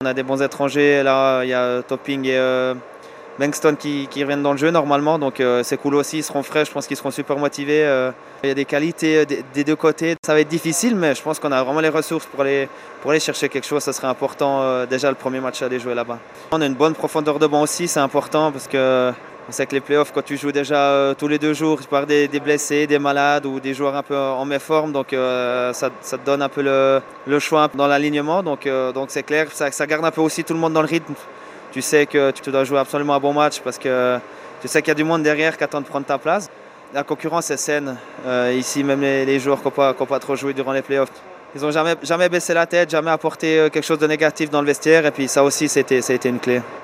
On a des bons étrangers, là il y a Topping et Bengtsson qui reviennent dans le jeu normalement, donc c'est cool aussi, ils seront frais, je pense qu'ils seront super motivés. Il y a des qualités des deux côtés, ça va être difficile, mais je pense qu'on a vraiment les ressources pour aller chercher quelque chose, ça serait important déjà le premier match à aller jouer là-bas. On a une bonne profondeur de banc aussi, c'est important parce que on sait que les playoffs, quand tu joues déjà tous les 2 jours, tu pars des blessés, des malades ou des joueurs un peu en méforme, donc ça te donne un peu le choix dans l'alignement, donc c'est clair, ça garde un peu aussi tout le monde dans le rythme. Tu sais que tu dois jouer absolument un bon match parce que tu sais qu'il y a du monde derrière qui attend de prendre ta place. La concurrence est saine. Ici, même les joueurs qui n'ont pas trop joué durant les playoffs, ils n'ont jamais baissé la tête, jamais apporté quelque chose de négatif dans le vestiaire. Et puis ça aussi, ça a été une clé.